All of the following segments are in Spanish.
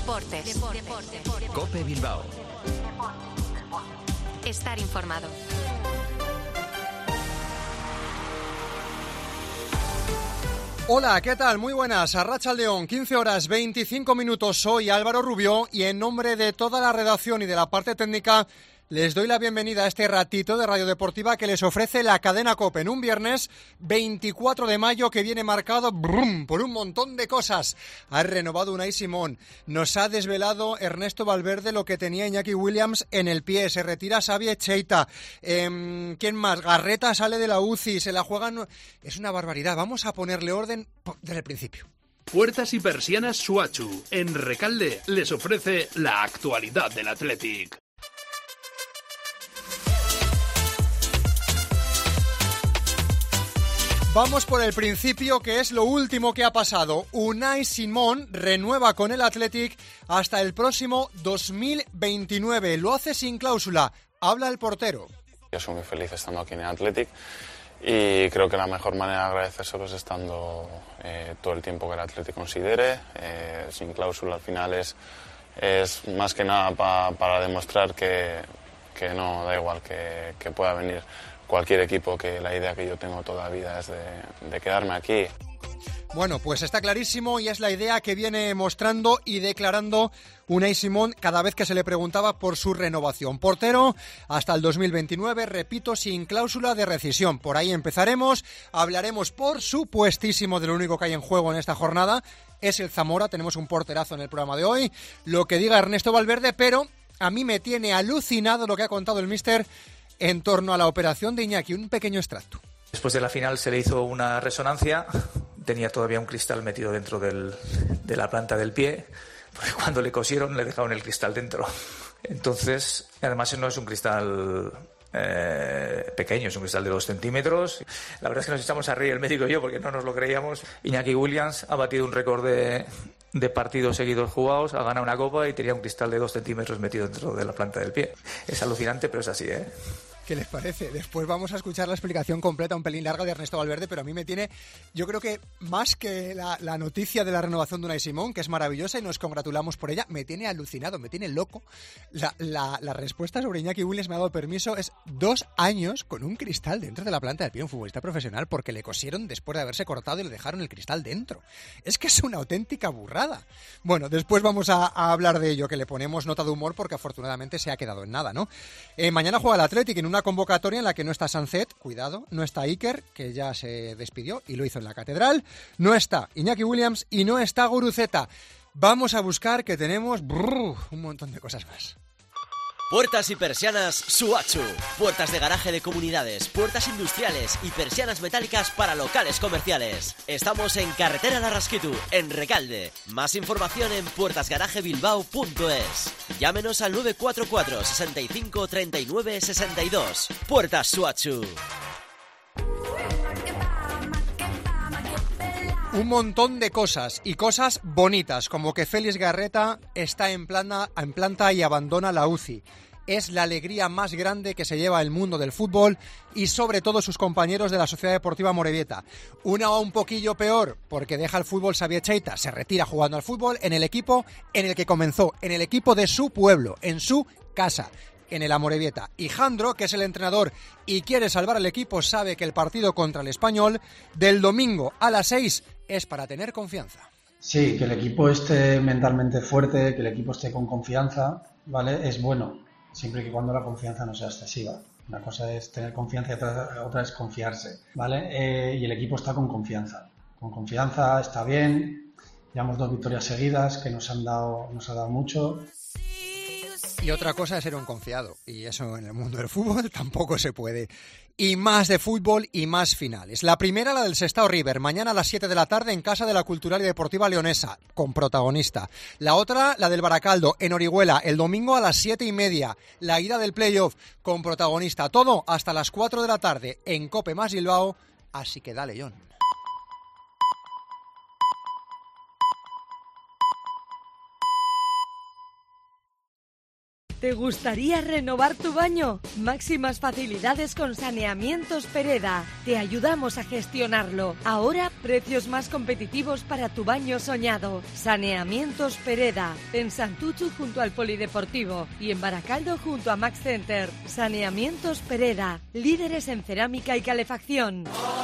Deportes. COPE Bilbao. Estar informado. Hola, ¿qué tal? Muy buenas. Arratsaldeon, 15 horas 25 minutos. Soy Álvaro Rubio y en nombre de toda la redacción y de la parte técnica les doy la bienvenida a este ratito de Radio Deportiva que les ofrece la cadena COPE en un viernes 24 de mayo que viene marcado por un montón de cosas. Ha renovado Unai Simón, nos ha desvelado Ernesto Valverde lo que tenía Iñaki Williams en el pie, se retira Xavi Echeita, ¿quién más? Garreta sale de la UCI, se la juegan... Es una barbaridad, vamos a ponerle orden desde el principio. Puertas y persianas Suachu, en Recalde, les ofrece la actualidad del Athletic. Vamos por el principio, que es lo último que ha pasado. Unai Simón renueva con el Athletic hasta el próximo 2029. Lo hace sin cláusula. Habla el portero. Yo soy muy feliz estando aquí en el Athletic y creo que la mejor manera de agradecérselo es estando todo el tiempo que el Athletic considere. Sin cláusula al final es más que nada para demostrar que no da igual que pueda venir cualquier equipo, que la idea que yo tengo toda la vida es de quedarme aquí. Bueno, pues está clarísimo y es la idea que viene mostrando y declarando Unai Simón cada vez que se le preguntaba por su renovación. Portero hasta el 2029, repito, sin cláusula de rescisión. Por ahí empezaremos, hablaremos por supuestísimo de lo único que hay en juego en esta jornada, es el Zamora, tenemos un porterazo en el programa de hoy, lo que diga Ernesto Valverde, pero a mí me tiene alucinado lo que ha contado el míster en torno a la operación de Iñaki, un pequeño extracto. Después de la final se le hizo una resonancia, tenía todavía un cristal metido dentro de la planta del pie, porque cuando le cosieron le dejaron el cristal dentro. Entonces, además no es un cristal pequeño, es un cristal de 2 centímetros. La verdad es que nos echamos a reír el médico y yo porque no nos lo creíamos. Iñaki Williams ha batido un récord de partidos seguidos jugados, ha ganado una copa y tenía un cristal de 2 centímetros metido dentro de la planta del pie. Es alucinante, pero es así, ¿eh? ¿Qué les parece? Después vamos a escuchar la explicación completa, un pelín larga, de Ernesto Valverde, pero a mí me tiene, yo creo que más que la noticia de la renovación de Unai Simón, que es maravillosa y nos congratulamos por ella, me tiene alucinado, me tiene loco. La respuesta sobre Iñaki Williams me ha dado permiso, es 2 años con un cristal dentro de la planta del pie, un futbolista profesional, porque le cosieron después de haberse cortado y le dejaron el cristal dentro. Es que es una auténtica burrada. Bueno, después vamos a hablar de ello, que le ponemos nota de humor porque afortunadamente se ha quedado en nada, ¿no? Mañana juega el Athletic en una convocatoria en la que no está Sancet, cuidado, no está Iker, que ya se despidió y lo hizo en la Catedral, no está Iñaki Williams y no está Guruceta. Vamos a buscar, que tenemos un montón de cosas más. Puertas y persianas Suachu. Puertas de garaje de comunidades, puertas industriales y persianas metálicas para locales comerciales. Estamos en Carretera Larrasquitu, en Recalde. Más información en puertasgarajebilbao.es. Llámenos al 944 65 39 62. Puertas Suachu. Un montón de cosas, y cosas bonitas, como que Félix Garreta está en planta y abandona la UCI. Es la alegría más grande que se lleva el mundo del fútbol y sobre todo sus compañeros de la Sociedad Deportiva Amorebieta. Una un poquillo peor, porque deja el fútbol Xavi Echeita, se retira jugando al fútbol en el equipo en el que comenzó, en el equipo de su pueblo, en su casa, en el Amorebieta. Y Jandro, que es el entrenador y quiere salvar al equipo, sabe que el partido contra el Español del domingo a las 6 es para tener confianza. Sí, que el equipo esté mentalmente fuerte, que el equipo esté con confianza, ¿vale? Es bueno, siempre que cuando la confianza no sea excesiva. Una cosa es tener confianza y otra es confiarse, ¿vale? Y el equipo está con confianza. Con confianza, está bien. Llevamos 2 victorias seguidas que nos ha dado mucho. Y otra cosa es ser un confiado, y eso en el mundo del fútbol tampoco se puede. Y más de fútbol y más finales. La primera, la del Sestao River, mañana a las 7 de la tarde en Casa de la Cultural y Deportiva Leonesa, con protagonista. La otra, la del Baracaldo, en Orihuela, el domingo a las 7:30, la ida del playoff, con protagonista. Todo hasta las 4 de la tarde en COPE más Bilbao, así que dale, John. ¿Te gustaría renovar tu baño? Máximas facilidades con Saneamientos Pereda. Te ayudamos a gestionarlo. Ahora, precios más competitivos para tu baño soñado. Saneamientos Pereda. En Santuchu junto al Polideportivo y en Baracaldo junto a Max Center. Saneamientos Pereda. Líderes en cerámica y calefacción.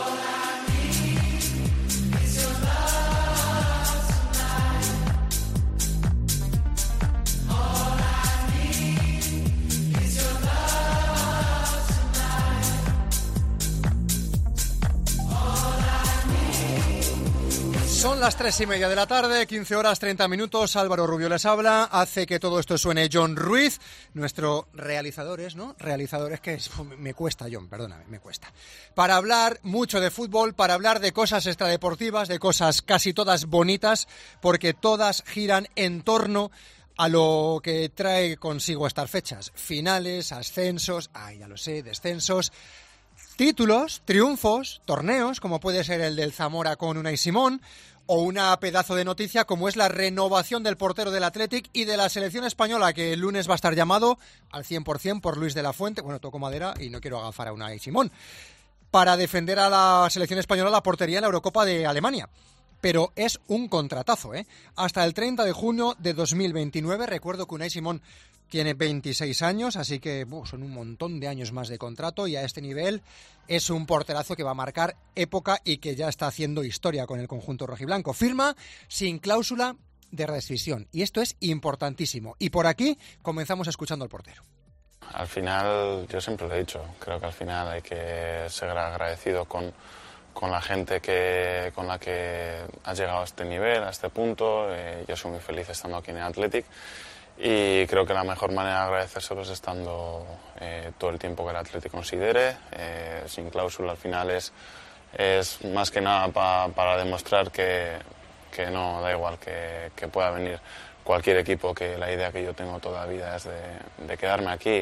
Son las 3:30 de la tarde, 15 horas 30 minutos. Álvaro Rubio les habla. Hace que todo esto suene John Ruiz, nuestro realizador, ¿no? Realizador, es que me cuesta, John, perdóname, me cuesta. Para hablar mucho de fútbol, para hablar de cosas extradeportivas, de cosas casi todas bonitas, porque todas giran en torno a lo que trae consigo estas fechas. Finales, ascensos, ya lo sé, descensos, títulos, triunfos, torneos, como puede ser el del Zamora con Unai Simón, o una pedazo de noticia como es la renovación del portero del Athletic y de la selección española, que el lunes va a estar llamado al 100% por Luis de la Fuente, bueno, toco madera y no quiero agafar a Unai Simón, para defender a la selección española la portería en la Eurocopa de Alemania. Pero es un contratazo, ¿eh? Hasta el 30 de junio de 2029, recuerdo que Unai Simón tiene 26 años, así que son un montón de años más de contrato y a este nivel es un porterazo que va a marcar época y que ya está haciendo historia con el conjunto rojiblanco. Firma sin cláusula de rescisión y esto es importantísimo. Y por aquí comenzamos escuchando al portero. Al final, yo siempre lo he dicho, creo que al final hay que ser agradecido con la gente con la que has llegado a este nivel, a este punto. Yo soy muy feliz estando aquí en el Athletic. Y creo que la mejor manera de agradecérselo es estando todo el tiempo que el Athletic considere. Sin cláusula al final es más que nada para demostrar que no da igual, que pueda venir cualquier equipo, que la idea que yo tengo toda la vida es de quedarme aquí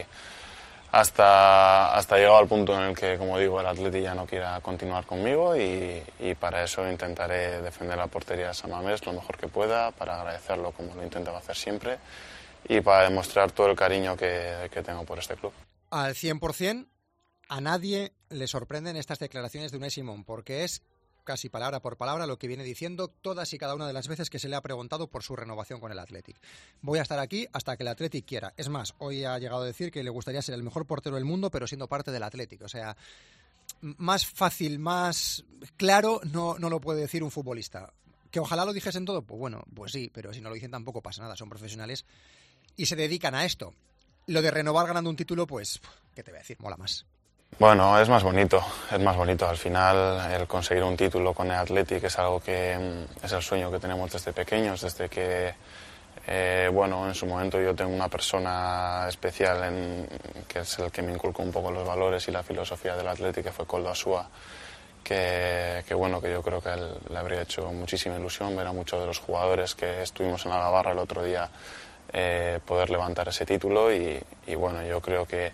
hasta llegado al punto en el que, como digo, el Athletic ya no quiera continuar conmigo y para eso intentaré defender la portería de San Mamés lo mejor que pueda, para agradecerlo como lo intento hacer siempre y para demostrar todo el cariño que tengo por este club. Al 100%, a nadie le sorprenden estas declaraciones de Unai Simón, porque es casi palabra por palabra lo que viene diciendo todas y cada una de las veces que se le ha preguntado por su renovación con el Athletic. Voy a estar aquí hasta que el Athletic quiera. Es más, hoy ha llegado a decir que le gustaría ser el mejor portero del mundo, pero siendo parte del Athletic. O sea, más fácil, más claro no lo puede decir un futbolista. ¿Que ojalá lo dijesen todo? Pues bueno, pues sí, pero si no lo dicen tampoco pasa nada. Son profesionales y se dedican a esto. Lo de renovar ganando un título, pues, ¿qué te voy a decir? Mola más. Bueno, es más bonito. Al final, el conseguir un título con el Athletic es algo que es el sueño que tenemos desde pequeños, desde que, en su momento yo tengo una persona especial que es el que me inculcó un poco los valores y la filosofía del Athletic, que fue Koldo Asúa, que yo creo que a él le habría hecho muchísima ilusión ver a muchos de los jugadores que estuvimos en la Gabarra el otro día poder levantar ese título y yo creo que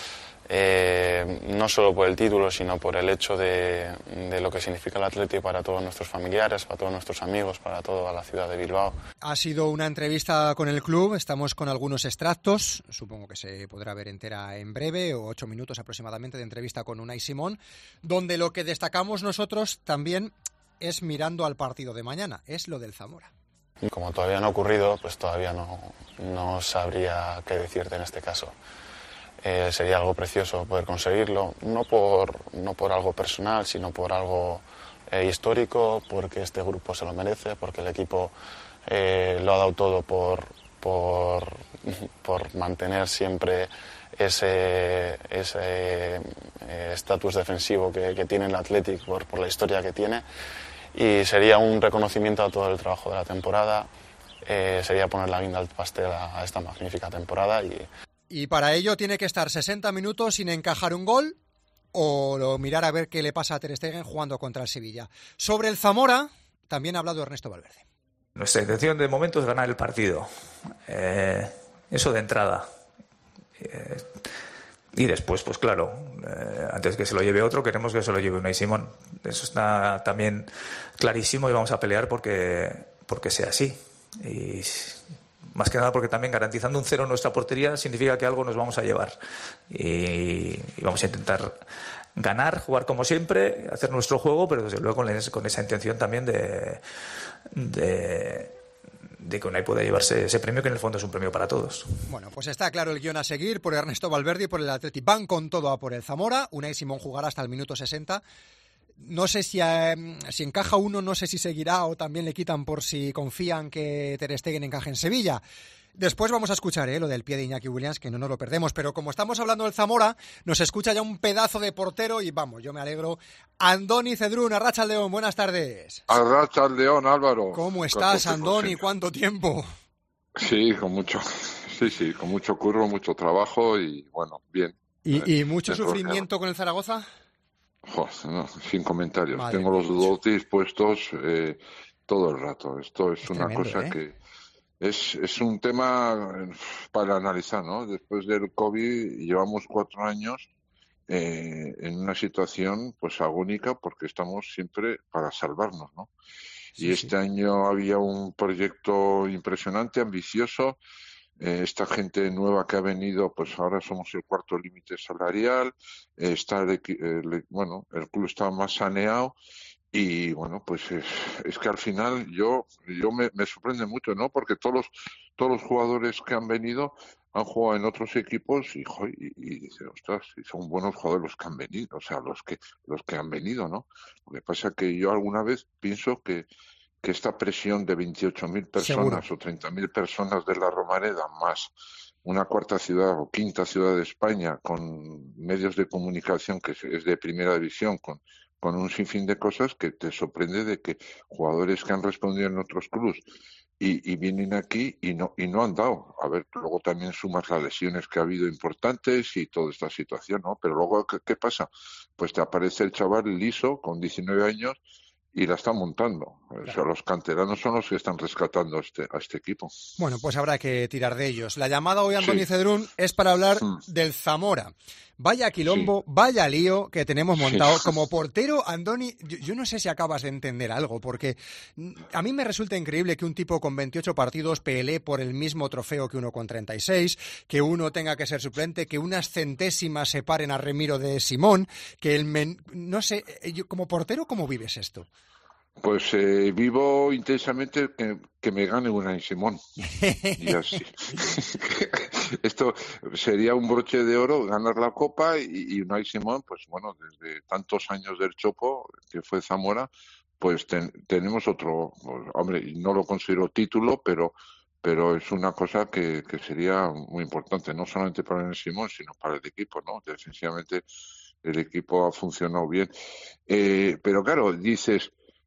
no solo por el título, sino por el hecho de lo que significa el Athletic para todos nuestros familiares, para todos nuestros amigos, para toda la ciudad de Bilbao. Ha sido una entrevista con el club, estamos con algunos extractos, supongo que se podrá ver entera en breve, o 8 minutos aproximadamente de entrevista con Unai Simón, donde lo que destacamos nosotros también es mirando al partido de mañana, es lo del Zamora. Como todavía no ha ocurrido, pues todavía no sabría qué decirte en este caso. Sería algo precioso poder conseguirlo, no por algo personal, sino por algo histórico, porque este grupo se lo merece, porque el equipo lo ha dado todo por mantener siempre ese estatus defensivo que tiene el Athletic por la historia que tiene, y sería un reconocimiento a todo el trabajo de la temporada, sería poner la guinda al pastel a esta magnífica temporada. Y para ello tiene que estar 60 minutos sin encajar un gol o mirar a ver qué le pasa a Ter Stegen jugando contra el Sevilla. Sobre el Zamora también ha hablado Ernesto Valverde. Nuestra intención de momento es ganar el partido. Eso de entrada. Y después, pues claro, antes que se lo lleve otro, queremos que se lo lleve Unai Simón. Eso está también clarísimo y vamos a pelear porque sea así. Y Más que nada porque también garantizando un 0 en nuestra portería significa que algo nos vamos a llevar. Y vamos a intentar ganar, jugar como siempre, hacer nuestro juego, pero desde luego con esa intención también de que Unai pueda llevarse ese premio, que en el fondo es un premio para todos. Bueno, pues está claro el guión a seguir por Ernesto Valverde y por el Athletic. Van con todo a por el Zamora. Unai Simón jugará hasta el minuto 60. No sé si encaja uno, no sé si seguirá o también le quitan por si confían que Ter Stegen encaje en Sevilla. Después vamos a escuchar lo del pie de Iñaki Williams, que no nos lo perdemos, pero como estamos hablando del Zamora, nos escucha ya un pedazo de portero y vamos, yo me alegro. Andoni Cedrún, Arratsaldeon, buenas tardes. Arratsaldeon, Álvaro. ¿Cómo estás, Andoni? ¿Cuánto tiempo? Sí, con mucho curro, mucho trabajo y bueno, bien. ¿Y mucho sufrimiento con el Zaragoza? No, sin comentarios. Madre Tengo los dotis puestos todo el rato. Esto es una tremendo, cosa que es un tema para analizar, ¿no? Después del COVID llevamos 4 años en una situación pues agónica porque estamos siempre para salvarnos, ¿no? Sí, y este año había un proyecto impresionante, ambicioso. Esta gente nueva que ha venido, pues ahora somos el cuarto límite salarial. El club está más saneado. Y bueno, pues es que al final yo me sorprende mucho, ¿no? Porque todos los jugadores que han venido han jugado en otros equipos y dicen, ostras, son buenos jugadores los que han venido, o sea, los que han venido, ¿no? Lo que pasa es que yo alguna vez pienso que esta presión de 28.000 personas Seguro. o 30.000 personas de la Romareda más una cuarta ciudad o quinta ciudad de España con medios de comunicación que es de primera división, con un sinfín de cosas que te sorprende de que jugadores que han respondido en otros clubes y vienen aquí y no han dado. A ver, luego también sumas las lesiones que ha habido importantes y toda esta situación, ¿no? Pero luego, ¿qué pasa? Pues te aparece el chaval liso con 19 años y la está montando. Claro. O sea, los canteranos son los que están rescatando a este equipo. Bueno, pues habrá que tirar de ellos. La llamada hoy a Andoni Cedrún es para hablar del Zamora. Vaya quilombo, vaya lío que tenemos montado. Como portero, Andoni, yo no sé si acabas de entender algo, porque a mí me resulta increíble que un tipo con 28 partidos pelee por el mismo trofeo que uno con 36, que uno tenga que ser suplente, que unas centésimas separen a Remiro de Simón, que no sé, como portero, ¿cómo vives esto? Pues vivo intensamente que me gane Unai Simón. Y así. Esto sería un broche de oro, ganar la Copa y Unai Simón, pues bueno, desde tantos años del Chopo, que fue Zamora, pues tenemos otro, pues, hombre, no lo considero título, pero es una cosa que sería muy importante, no solamente para Unai Simón, sino para el equipo, ¿no? Definitivamente el equipo ha funcionado bien. Pero claro, dices...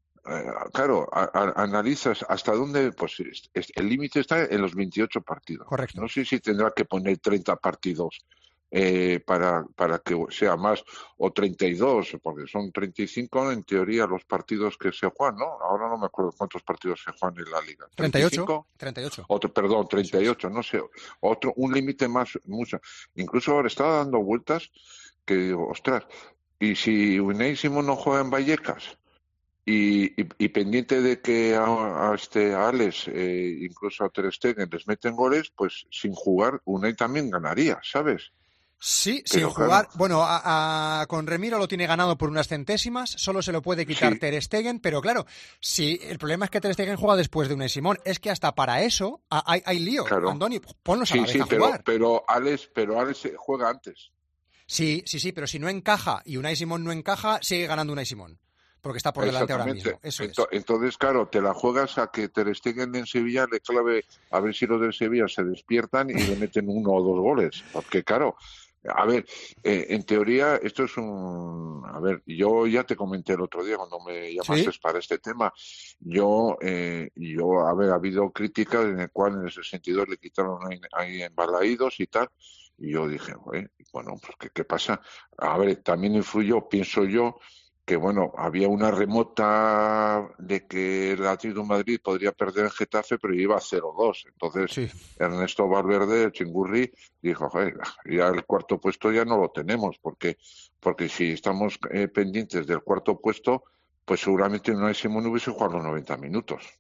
analizas hasta dónde, pues el límite está en los 28 partidos. Correcto. No sé si tendrá que poner 30 partidos para que sea más, o 32, porque son 35 en teoría los partidos que se juegan, ¿no? Ahora no me acuerdo cuántos partidos se juegan en la Liga. 38. 38, no sé. Un límite más, mucho. Incluso ahora estaba dando vueltas que digo, ostras, ¿y si Unai Simón no juega en Vallecas? Y pendiente de que a Alex, incluso a Ter Stegen les meten goles, pues sin jugar Unai también ganaría, ¿sabes? Sí, pero sin jugar. Claro. Bueno, con Remiro lo tiene ganado por unas centésimas, solo se lo puede quitar Ter Stegen, pero claro, sí, el problema es que Ter Stegen juega después de Unai Simón, es que hasta para eso hay lío. Claro. Andoni, ponlos a la vez a jugar. Pero Alex juega antes. Sí, pero si no encaja y Unai Simón no encaja, sigue ganando Unai Simón. Porque está por delante ahora mismo. Eso Entonces, claro, te la juegas a que Ter Stegen en Sevilla le clave, a ver si los de Sevilla se despiertan y le meten 1 o 2 goles. Porque, claro, a ver, en teoría esto es a ver, yo ya te comenté el otro día cuando me llamaste para este tema. A ver, ha habido críticas en el cual en ese sentido le quitaron ahí embalaídos y tal. Y yo dije, bueno, pues ¿qué pasa? A ver, también influyó, pienso yo, que bueno, había una remota de que el Atlético de Madrid podría perder en Getafe, pero iba a 0-2. Entonces, Ernesto Valverde, el Chingurri, dijo, ya el cuarto puesto ya no lo tenemos, porque si estamos pendientes del cuarto puesto, pues seguramente Unai Simón hubiese jugado los 90 minutos.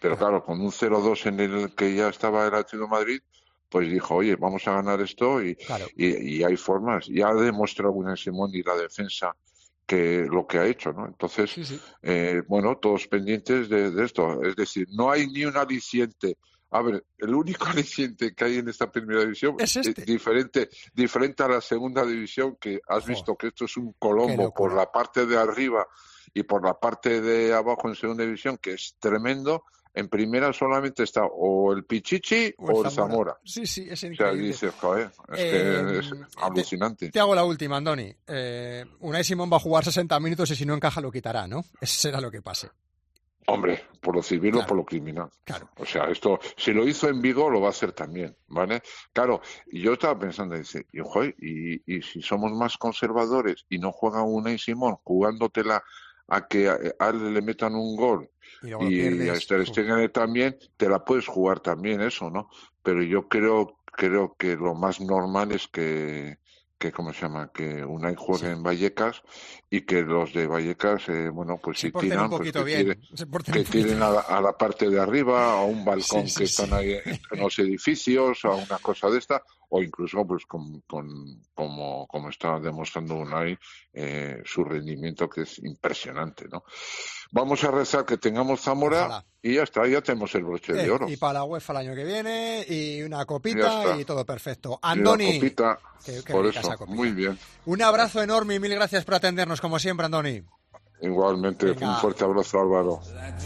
Pero claro, con un 0-2 en el que ya estaba el Atlético de Madrid, pues dijo, oye, vamos a ganar esto y hay formas. Ya ha demostrado Unai Simón y la defensa que lo que ha hecho, ¿no? Entonces, bueno, todos pendientes de esto. Es decir, no hay ni un aliciente. A ver, el único aliciente que hay en esta primera división es diferente a la segunda división, que has visto que esto es un colombo por la parte de arriba y por la parte de abajo en segunda división, que es tremendo. En primera solamente está o el Pichichi o el Zamora. Sí, es increíble. O sea, dices, joder, es que es alucinante. Te hago la última, Andoni. Unai Simón va a jugar 60 minutos y si no encaja lo quitará, ¿no? Eso será lo que pase. Hombre, por lo civil o por lo criminal. Claro. O sea, esto, si lo hizo en Vigo, lo va a hacer también, ¿vale? Claro, y yo estaba pensando, dice, y si somos más conservadores y no juega Unai Simón jugándotela a que a él le metan un gol y a Ter Stegen también, te la puedes jugar también eso, ¿no? Pero yo creo que lo más normal es que ¿cómo se llama? Que Unai juegue en Vallecas y que los de Vallecas, bueno, pues si tiran, pues que tiren a la parte de arriba, a un balcón que están ahí en los edificios, a una cosa de esta, o incluso pues como está demostrando Unai, su rendimiento, que es impresionante, ¿no? Vamos a rezar que tengamos Zamora. Ojalá. Y ya está, ya tenemos el broche de oro. Y para la UEFA el año que viene, y una copita y todo perfecto. Andoni. Y una copita, por eso, copita. Muy bien. Un abrazo enorme y mil gracias por atendernos, como siempre, Andoni. Igualmente, venga. Un fuerte abrazo, Álvaro.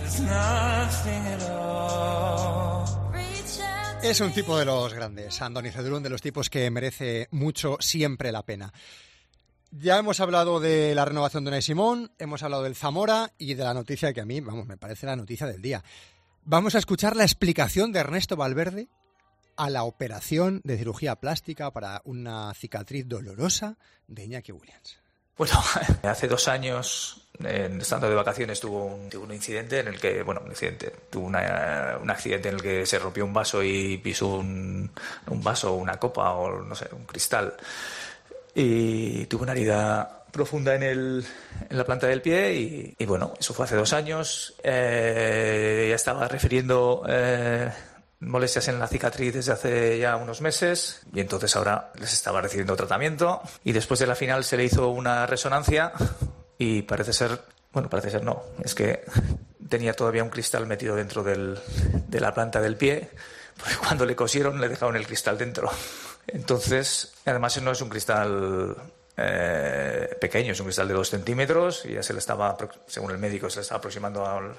Es un tipo de los grandes, Andoni Cedrún, de los tipos que merece mucho siempre la pena. Ya hemos hablado de la renovación de Unai Simón, hemos hablado del Zamora y de la noticia que a mí, me parece la noticia del día. Vamos a escuchar la explicación de Ernesto Valverde a la operación de cirugía plástica para una cicatriz dolorosa de Iñaki Williams. Bueno, hace 2 años, estando de vacaciones, tuvo un incidente en el que, tuvo un accidente en el que se rompió un vaso y pisó un vaso, una copa o no sé, un cristal. Y tuvo una herida profunda en la planta del pie y bueno, eso fue hace 2 años. Ya estaba refiriendo molestias en la cicatriz desde hace ya unos meses y entonces ahora les estaba recibiendo tratamiento y después de la final se le hizo una resonancia y parece ser no, es que tenía todavía un cristal metido dentro de la planta del pie, porque cuando le cosieron le dejaron el cristal dentro. Entonces, además no es un cristal pequeño, es un cristal de 2 centímetros y ya se le estaba, según el médico, se le estaba aproximando al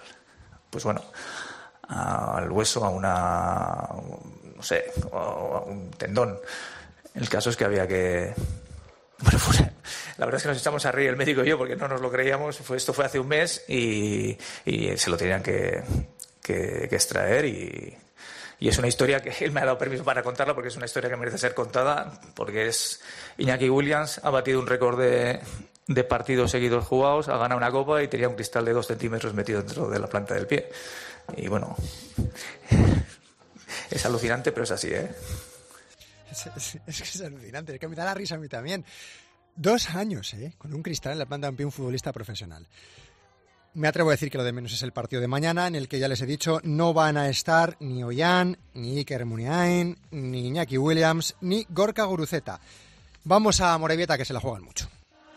hueso, a un tendón. El caso es que había que... la verdad es que nos echamos a reír el médico y yo porque no nos lo creíamos. Esto fue hace un mes y se lo tenían que extraer y es una historia que él me ha dado permiso para contarla porque es una historia que merece ser contada, porque es Iñaki Williams ha batido un récord de partidos seguidos jugados, ha ganado una copa y tenía un cristal de 2 centímetros metido dentro de la planta del pie. Y bueno, es alucinante, pero es así, ¿eh? Es que es alucinante, es que me da la risa a mí también. 2 años, con un cristal en la planta del pie, un futbolista profesional. Me atrevo a decir que lo de menos es el partido de mañana, en el que ya les he dicho, no van a estar ni Ollán, ni Iker Muniain, ni Iñaki Williams, ni Gorka Guruceta. Vamos a Amorebieta, que se la juegan mucho.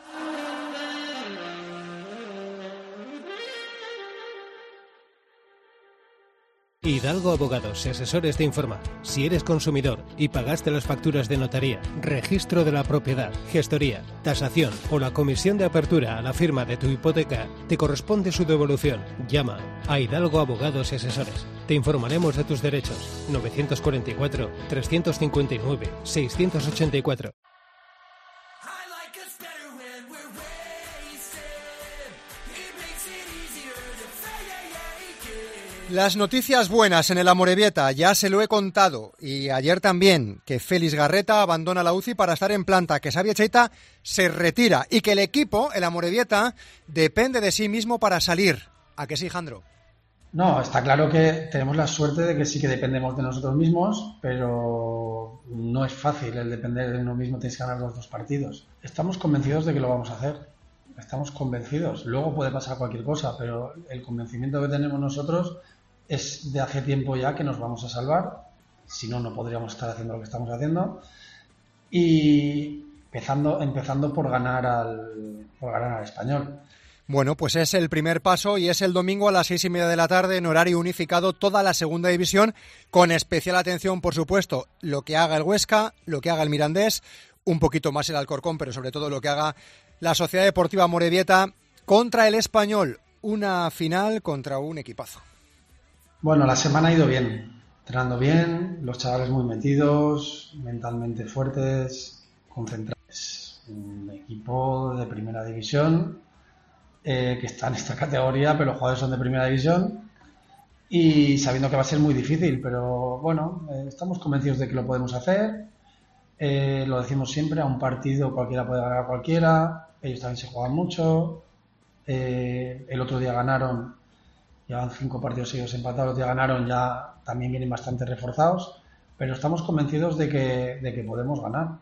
Hidalgo Abogados y Asesores te informa. Si eres consumidor y pagaste las facturas de notaría, registro de la propiedad, gestoría, tasación o la comisión de apertura a la firma de tu hipoteca, te corresponde su devolución. Llama a Hidalgo Abogados y Asesores. Te informaremos de tus derechos. 944 359 684. Las noticias buenas en el Amorebieta, ya se lo he contado, y ayer también, que Félix Garreta abandona la UCI para estar en planta, que Xavi Cheita se retira y que el equipo, el Amorebieta, depende de sí mismo para salir. ¿A que sí, Jandro? No, está claro que tenemos la suerte de que sí que dependemos de nosotros mismos, pero no es fácil el depender de uno mismo, tienes que ganar los 2 partidos. Estamos convencidos de que lo vamos a hacer, estamos convencidos. Luego puede pasar cualquier cosa, pero el convencimiento que tenemos nosotros es de hace tiempo ya que nos vamos a salvar, si no, no podríamos estar haciendo lo que estamos haciendo, y empezando por ganar al Español. Bueno, pues es el primer paso y es el domingo a las 6:30 de la tarde en horario unificado toda la segunda división, con especial atención, por supuesto, lo que haga el Huesca, lo que haga el Mirandés, un poquito más el Alcorcón, pero sobre todo lo que haga la Sociedad Deportiva Amorebieta contra el Español, una final contra un equipazo. Bueno, la semana ha ido bien, entrenando bien, los chavales muy metidos, mentalmente fuertes, concentrados. Un equipo de primera división que está en esta categoría, pero los jugadores son de primera división y sabiendo que va a ser muy difícil, pero bueno, estamos convencidos de que lo podemos hacer. Lo decimos siempre, a un partido cualquiera puede ganar a cualquiera, ellos también se juegan mucho. El otro día ganaron, llevan 5 partidos seguidos empatados, el otro día ganaron, ya también vienen bastante reforzados, pero estamos convencidos de que podemos ganar,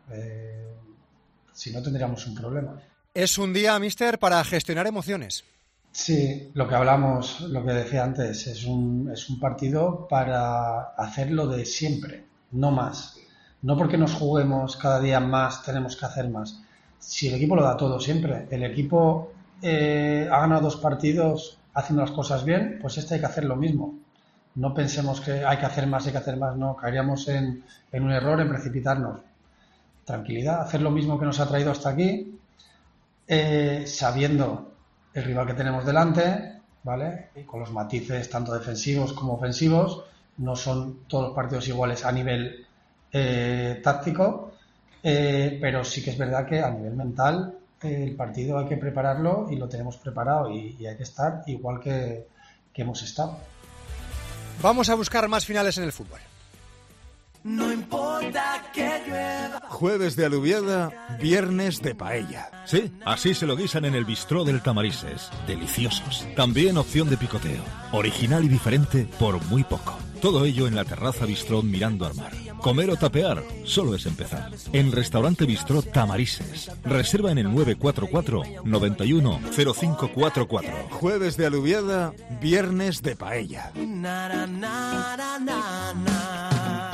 si no tendríamos un problema. Es un día, míster, para gestionar emociones. Sí, lo que hablamos, lo que decía antes, es un partido para hacer lo de siempre, no más. No porque nos juguemos cada día más, tenemos que hacer más. Si el equipo lo da todo siempre, el equipo ha ganado 2 partidos haciendo las cosas bien, pues hay que hacer lo mismo. No pensemos que hay que hacer más, no, caeríamos en un error, en precipitarnos. Tranquilidad, hacer lo mismo que nos ha traído hasta aquí, sabiendo el rival que tenemos delante, ¿vale? Y con los matices tanto defensivos como ofensivos, no son todos los partidos iguales a nivel táctico, pero sí que es verdad que a nivel mental el partido hay que prepararlo y lo tenemos preparado y hay que estar igual que hemos estado. Vamos a buscar más finales en el fútbol. No importa que llueva. Jueves de alubiada, viernes de paella. Sí, así se lo guisan en el bistró del Tamarises. Deliciosos. También opción de picoteo. Original y diferente por muy poco. Todo ello en la terraza bistró mirando al mar. Comer o tapear solo es empezar. En Restaurante Bistró Tamarises. Reserva en el 944 91 0544. Jueves de alubiada, viernes de paella. Na, na, na, na, na, na.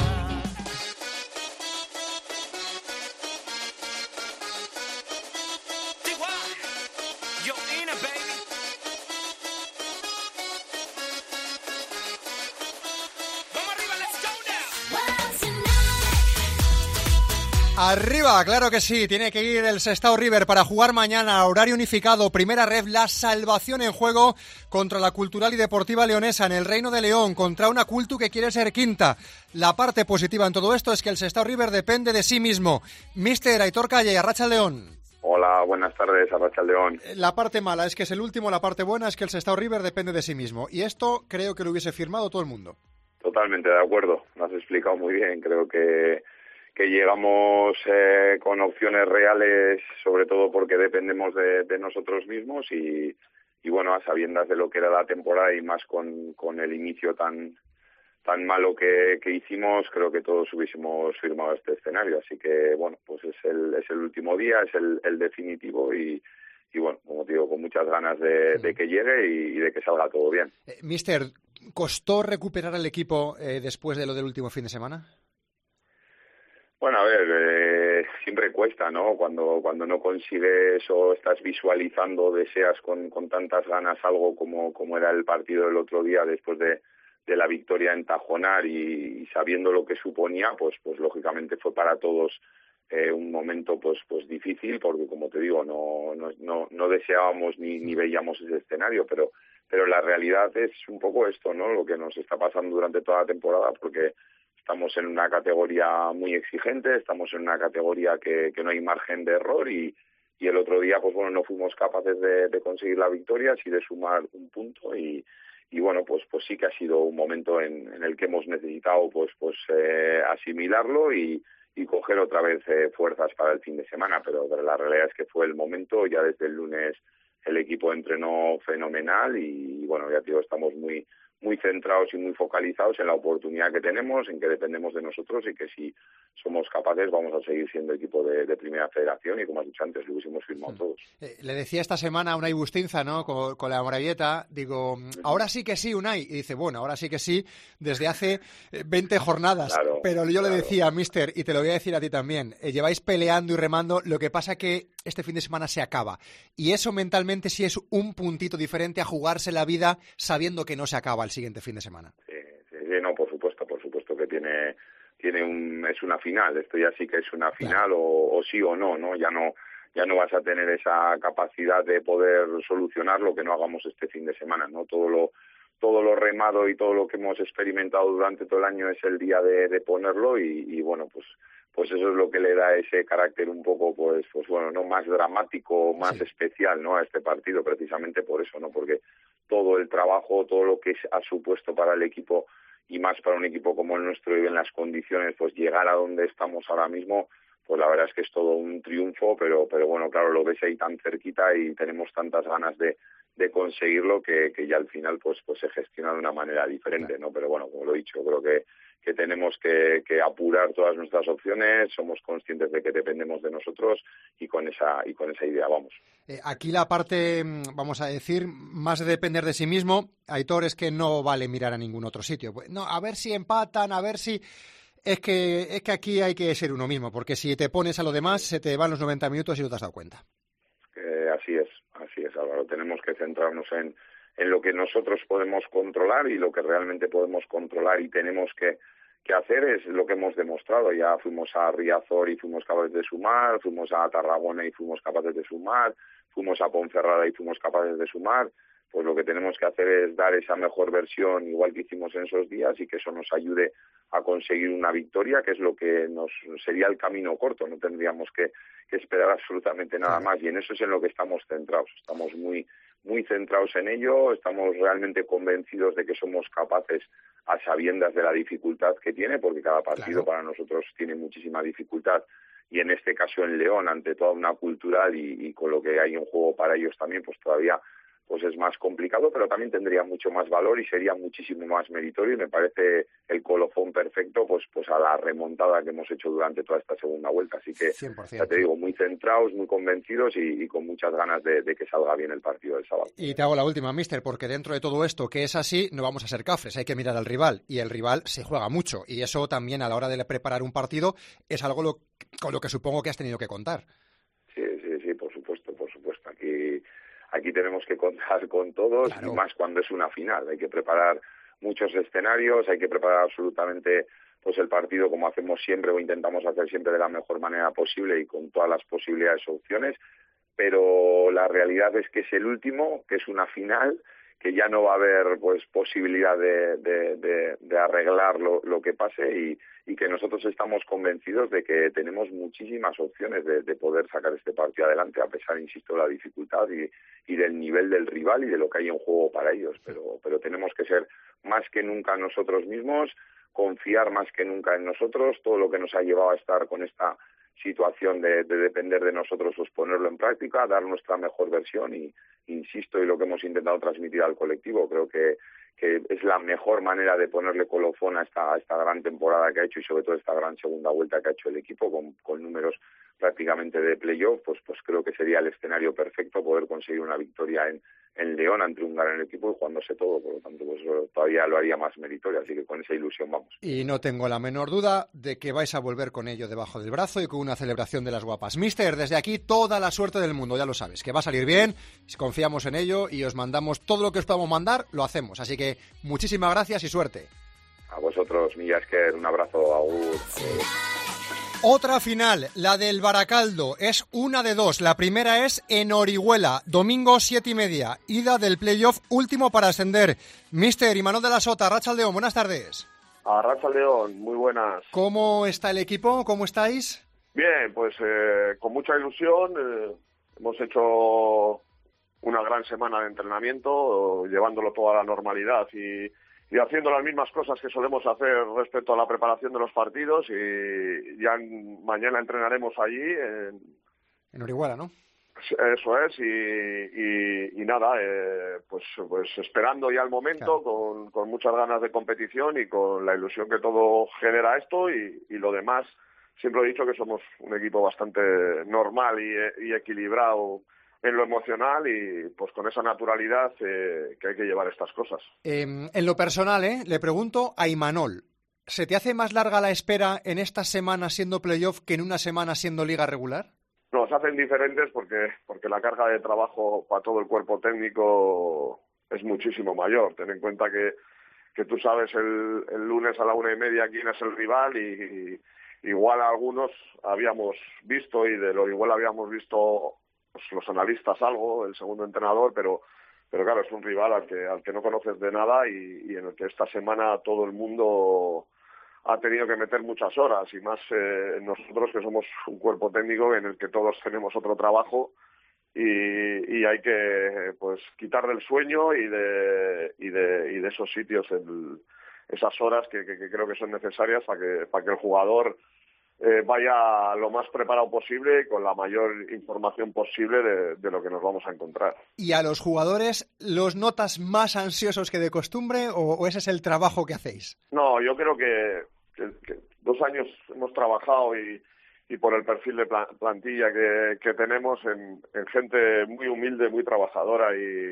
Arriba, claro que sí, tiene que ir el Sestao River para jugar mañana, horario unificado, primera ref, la salvación en juego contra la Cultural y Deportiva Leonesa en el Reino de León, contra una Cultu que quiere ser quinta. La parte positiva en todo esto es que el Sestao River depende de sí mismo. Míster Aitor Calle, Arratsaldeon. Hola, buenas tardes, Arratsaldeon. La parte mala es que es el último, la parte buena es que el Sestao River depende de sí mismo. Y esto creo que lo hubiese firmado todo el mundo. Totalmente de acuerdo, lo has explicado muy bien, creo que llegamos con opciones reales, sobre todo porque dependemos de nosotros mismos y bueno, a sabiendas de lo que era la temporada y más con el inicio tan malo que hicimos, creo que todos hubiésemos firmado este escenario. Así que bueno, pues es el último día, es el definitivo y bueno, como te digo, con muchas ganas de que llegue y de que salga todo bien. Mister, ¿costó recuperar el equipo después de lo del último fin de semana? Bueno, a ver, siempre cuesta, ¿no? Cuando no consigues o estás visualizando, deseas con tantas ganas algo como era el partido del otro día después de la victoria en Tajonar y sabiendo lo que suponía, pues lógicamente fue para todos un momento pues difícil, porque como te digo, no deseábamos ni veíamos ese escenario, pero la realidad es un poco esto, ¿no? Lo que nos está pasando durante toda la temporada, porque estamos en una categoría muy exigente, estamos en una categoría que no hay margen de error y el otro día pues bueno, no fuimos capaces de conseguir la victoria, sí de sumar un punto y bueno, pues sí que ha sido un momento en el que hemos necesitado pues asimilarlo y coger otra vez fuerzas para el fin de semana, pero la realidad es que fue el momento. Ya desde el lunes el equipo entrenó fenomenal y bueno, ya te digo, estamos muy muy centrados y muy focalizados en la oportunidad que tenemos, en que dependemos de nosotros y que si somos capaces vamos a seguir siendo equipo de Primera Federación y como has dicho antes, lo hubiésemos firmado todos. Le decía esta semana a Unai Bustinza, ¿no? Con la Moravieta, digo, ahora sí que sí, Unai. Y dice, bueno, ahora sí que sí, desde hace 20 jornadas. Claro, pero yo le decía, mister, y te lo voy a decir a ti también, lleváis peleando y remando, lo que pasa que este fin de semana se acaba. Y eso mentalmente sí es un puntito diferente a jugarse la vida sabiendo que no se acaba el siguiente fin de semana. Sí, no, por supuesto que es una final, esto ya sí que es una final, claro. o sí o no, ya no vas a tener esa capacidad de poder solucionar lo que no hagamos este fin de semana, ¿no? Todo lo remado y todo lo que hemos experimentado durante todo el año es el día de ponerlo y bueno, pues eso es lo que le da ese carácter un poco, pues bueno, no más dramático, más especial, ¿no? A este partido, precisamente por eso, ¿no? Porque todo el trabajo, todo lo que ha supuesto para el equipo y más para un equipo como el nuestro y en las condiciones, pues llegar a donde estamos ahora mismo, pues la verdad es que es todo un triunfo, pero bueno, claro, lo ves ahí tan cerquita y tenemos tantas ganas de conseguirlo que ya al final pues se gestiona de una manera diferente, ¿no? Pero bueno, como lo he dicho, creo que tenemos que apurar todas nuestras opciones, somos conscientes de que dependemos de nosotros y con esa idea vamos. Aquí la parte, vamos a decir, más de depender de sí mismo, Aitor, es que no vale mirar a ningún otro sitio. No, a ver si empatan, a ver si... Es que aquí hay que ser uno mismo, porque si te pones a lo demás, se te van los 90 minutos y no te has dado cuenta. Así es, Álvaro. Tenemos que centrarnos en lo que nosotros podemos controlar y lo que realmente podemos controlar y tenemos que hacer es lo que hemos demostrado. Ya fuimos a Riazor y fuimos capaces de sumar, fuimos a Tarragona y fuimos capaces de sumar, fuimos a Ponferrada y fuimos capaces de sumar. Pues lo que tenemos que hacer es dar esa mejor versión, igual que hicimos en esos días, y que eso nos ayude a conseguir una victoria, que es lo que nos sería el camino corto. No tendríamos que esperar absolutamente nada más, y en eso es en lo que estamos centrados. Estamos muy centrados en ello, estamos realmente convencidos de que somos capaces, a sabiendas de la dificultad que tiene, porque cada partido para nosotros tiene muchísima dificultad, y en este caso en León, ante toda una cultural y con lo que hay en juego para ellos también, pues todavía pues es más complicado, pero también tendría mucho más valor y sería muchísimo más meritorio, y me parece el colofón perfecto pues a la remontada que hemos hecho durante toda esta segunda vuelta. Así que 100%. Ya te digo, muy centrados, muy convencidos y con muchas ganas de que salga bien el partido del sábado. Y te hago la última, mister, porque dentro de todo esto que es así, no vamos a ser cafres, hay que mirar al rival, y el rival se juega mucho, y eso también a la hora de preparar un partido es algo con lo que supongo que has tenido que contar. Sí, por supuesto. Aquí tenemos que contar con todos, y más cuando es una final. Hay que preparar muchos escenarios, hay que preparar absolutamente pues el partido como hacemos siempre o intentamos hacer siempre de la mejor manera posible y con todas las posibilidades o opciones, pero la realidad es que es el último, que es una final, que ya no va a haber pues posibilidad de arreglar lo que pase y que nosotros estamos convencidos de que tenemos muchísimas opciones de poder sacar este partido adelante, a pesar, insisto, de la dificultad y del nivel del rival y de lo que hay en juego para ellos, pero tenemos que ser más que nunca nosotros mismos, confiar más que nunca en nosotros. Todo lo que nos ha llevado a estar con esta situación de depender de nosotros, pues ponerlo en práctica, dar nuestra mejor versión y insisto, y lo que hemos intentado transmitir al colectivo, creo que es la mejor manera de ponerle colofón a esta gran temporada que ha hecho y sobre todo esta gran segunda vuelta que ha hecho el equipo con números prácticamente de playoff, pues creo que sería el escenario perfecto poder conseguir una victoria en León ante un gran equipo y jugándose todo, por lo tanto pues todavía lo haría más meritorio, así que con esa ilusión vamos. Y no tengo la menor duda de que vais a volver con ello debajo del brazo y con una celebración de las guapas. Mister, desde aquí toda la suerte del mundo, ya lo sabes, que va a salir bien, confiamos en ello y os mandamos todo lo que os podamos mandar, lo hacemos, así que muchísimas gracias y suerte. A vosotros, Millasker, un abrazo, agur. Otra final, la del Baracaldo, es una de dos. La primera es en Orihuela, domingo 7:30, ida del playoff último para ascender. Mister Imanol de la Sota, Arratsaldeon, buenas tardes. Arratsaldeon, muy buenas. ¿Cómo está el equipo? ¿Cómo estáis? Bien, pues con mucha ilusión. Hemos hecho una gran semana de entrenamiento, llevándolo todo a la normalidad y haciendo las mismas cosas que solemos hacer respecto a la preparación de los partidos, y ya mañana entrenaremos allí en Orihuela, ¿no? Eso es, y nada, pues esperando ya el momento, con muchas ganas de competición y con la ilusión que todo genera esto, y lo demás, siempre he dicho que somos un equipo bastante normal y equilibrado en lo emocional, y pues con esa naturalidad que hay que llevar estas cosas. En lo personal, le pregunto a Imanol, ¿se te hace más larga la espera en estas semanas siendo playoff que en una semana siendo liga regular? Nos hacen diferentes porque la carga de trabajo para todo el cuerpo técnico es muchísimo mayor. Ten en cuenta que tú sabes el lunes a la 1:30 quién es el rival, y igual algunos habíamos visto, y de lo igual habíamos visto pues, los analistas algo, el segundo entrenador, pero claro, es un rival al que no conoces de nada, y en el que esta semana todo el mundo ha tenido que meter muchas horas, y más nosotros que somos un cuerpo técnico en el que todos tenemos otro trabajo, y hay que pues quitar del sueño y de esos sitios esas horas que creo que son necesarias para que el jugador vaya lo más preparado posible y con la mayor información posible de lo que nos vamos a encontrar. ¿Y a los jugadores los notas más ansiosos que de costumbre, o ese es el trabajo que hacéis? No, yo creo que 2 años hemos trabajado, y por el perfil de plantilla que tenemos en gente muy humilde, muy trabajadora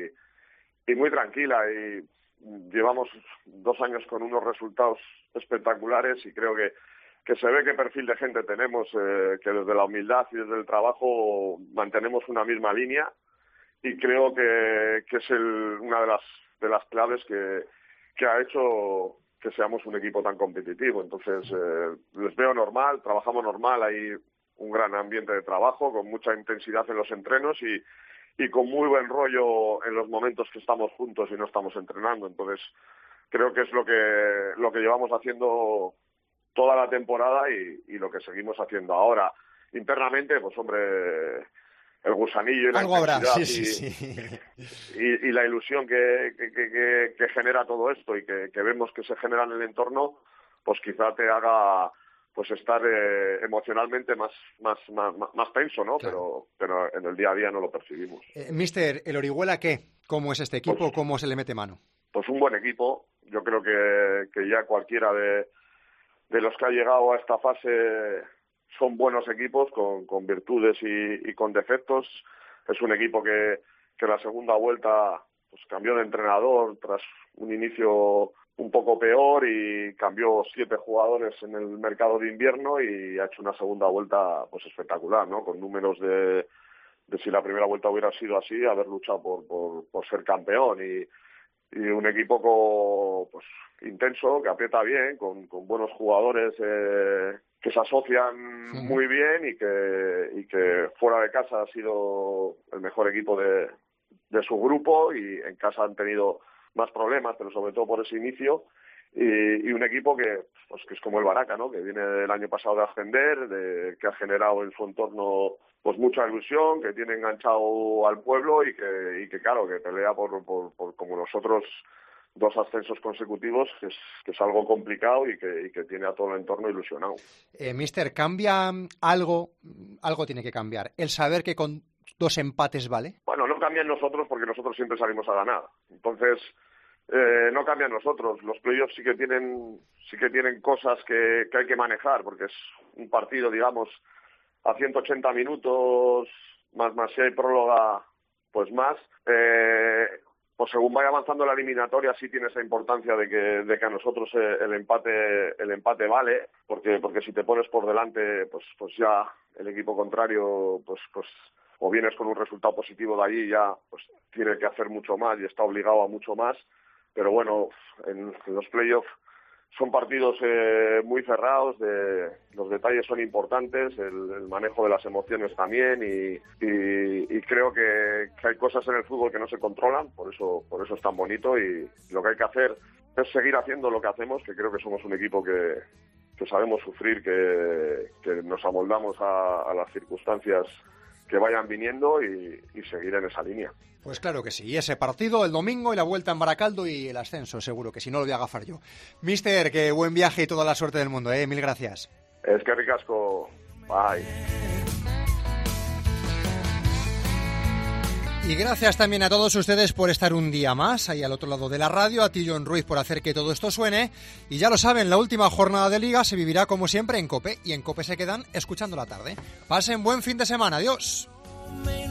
y muy tranquila, y llevamos 2 años con unos resultados espectaculares, y creo que se ve qué perfil de gente tenemos, que desde la humildad y desde el trabajo mantenemos una misma línea, y creo que es una de las claves que ha hecho que seamos un equipo tan competitivo. Entonces, les veo normal, trabajamos normal, hay un gran ambiente de trabajo, con mucha intensidad en los entrenos, y con muy buen rollo en los momentos que estamos juntos y no estamos entrenando. Entonces, creo que es lo que llevamos haciendo toda la temporada, y lo que seguimos haciendo ahora. Internamente, pues hombre, el gusanillo y la algo habrá, intensidad y la ilusión que genera todo esto, y que vemos que se genera en el entorno, pues quizá te haga pues estar emocionalmente más tenso, ¿no? Claro. Pero en el día a día no lo percibimos. Mister, ¿el Orihuela qué? ¿Cómo es este equipo? ¿Cómo se le mete mano? Pues un buen equipo. Yo creo que ya cualquiera de los que ha llegado a esta fase son buenos equipos, con virtudes y con defectos. Es un equipo que la segunda vuelta pues cambió de entrenador tras un inicio un poco peor, y cambió 7 jugadores en el mercado de invierno, y ha hecho una segunda vuelta pues espectacular, ¿no? Con números de si la primera vuelta hubiera sido así, haber luchado por ser campeón, y un equipo pues intenso, que aprieta bien, con buenos jugadores que se asocian muy bien, y que fuera de casa ha sido el mejor equipo de su grupo, y en casa han tenido más problemas, pero sobre todo por ese inicio, y un equipo que es como el Baraca, ¿no? Que viene del año pasado de ascender, que ha generado en su entorno pues mucha ilusión, que tiene enganchado al pueblo, y que claro, que pelea por como nosotros 2 ascensos consecutivos, que es algo complicado, y que tiene a todo el entorno ilusionado. Mister, ¿cambia algo? Algo tiene que cambiar. ¿El saber que con 2 empates vale? Bueno, no cambia en nosotros, porque nosotros siempre salimos a ganar. Entonces, no cambia en nosotros. Los playoffs sí que tienen cosas que hay que manejar, porque es un partido, digamos, a 180 minutos, más si hay próloga, pues más. Pues según vaya avanzando la eliminatoria, sí tiene esa importancia de que a nosotros el empate vale, porque si te pones por delante, pues ya el equipo contrario, pues o vienes con un resultado positivo de allí, ya pues tiene que hacer mucho más y está obligado a mucho más. Pero bueno, en los playoffs son partidos muy cerrados, los detalles son importantes, el manejo de las emociones también, y creo que hay cosas en el fútbol que no se controlan, por eso es tan bonito, y lo que hay que hacer es seguir haciendo lo que hacemos, que creo que somos un equipo que sabemos sufrir, que nos amoldamos a las circunstancias que vayan viniendo, y seguir en esa línea. Pues claro que sí, y ese partido el domingo, y la vuelta en Baracaldo, y el ascenso, seguro que si no lo voy a agafar yo. Mister, que buen viaje y toda la suerte del mundo, mil gracias. Es que ricasco, bye. Y gracias también a todos ustedes por estar un día más ahí al otro lado de la radio, a ti John Ruiz por hacer que todo esto suene. Y ya lo saben, la última jornada de Liga se vivirá como siempre en COPE, y en COPE se quedan escuchando la tarde. Pasen buen fin de semana, adiós.